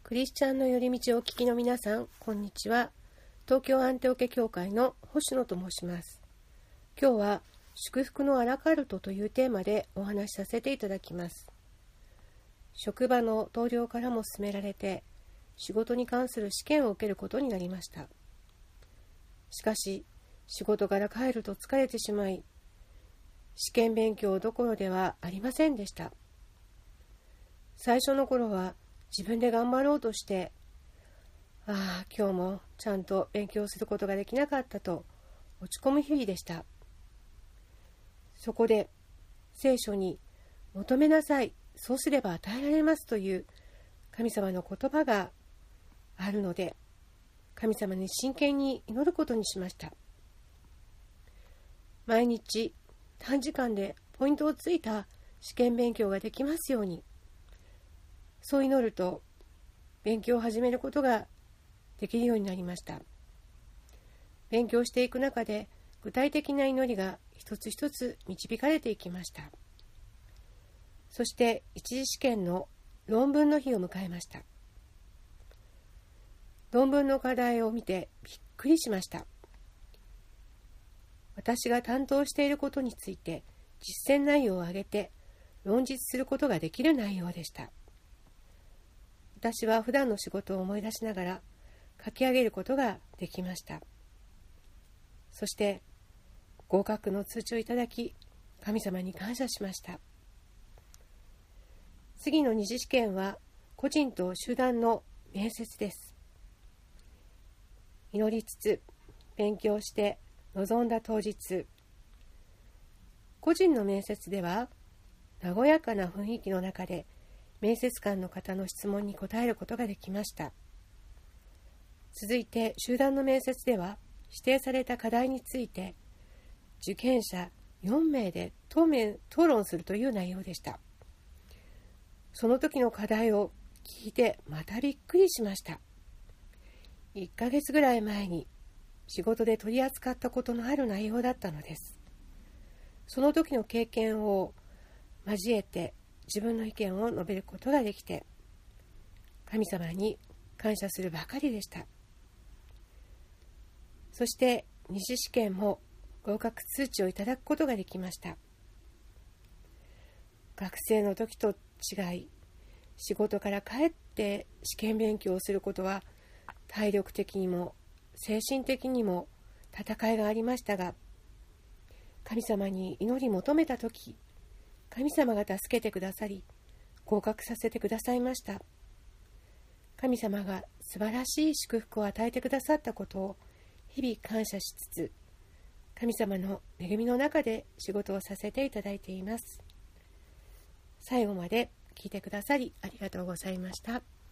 クリスチャンの寄り道をお聞きの皆さん、こんにちは。東京アンテオケ教会の星野と申します。今日は祝福のアラカルトというテーマでお話しさせていただきます。職場の同僚からも勧められて、仕事に関する試験を受けることになりました。しかし、仕事から帰ると疲れてしまい、試験勉強どころではありませんでした。最初の頃は自分で頑張ろうとして、今日もちゃんと勉強することができなかったと落ち込む日々でした。そこで聖書に求めなさい、そうすれば与えられますという神様の言葉があるので、神様に真剣に祈ることにしました。毎日短時間でポイントをついた試験勉強ができますように。そう祈ると勉強を始めることができるようになりました。勉強していく中で具体的な祈りが一つ一つ導かれていきました。そして一次試験の論文の日を迎えました。論文の課題を見てびっくりしました。私が担当していることについて実践内容を挙げて論述することができる内容でした。私は普段の仕事を思い出しながら書き上げることができました。そして合格の通知をいただき、神様に感謝しました。次の二次試験は個人と集団の面接です。祈りつつ勉強して臨んだ当日、個人の面接では和やかな雰囲気の中で面接官の方の質問に答えることができました。続いて集団の面接では指定された課題について受験者4名で討論するという内容でした。その時の課題を聞いてまたびっくりしました。1ヶ月ぐらい前に仕事で取り扱ったことのある内容だったのです。その時の経験を交えて自分の意見を述べることができて、神様に感謝するばかりでした。そして二次試験も合格通知をいただくことができました。学生の時と違い、仕事から帰って試験勉強をすることは体力的にも精神的にも戦いがありましたが、神様に祈り求めた時、神様が助けてくださり、合格させてくださいました。神様が素晴らしい祝福を与えてくださったことを日々感謝しつつ、神様の恵みの中で仕事をさせていただいています。最後まで聞いてくださりありがとうございました。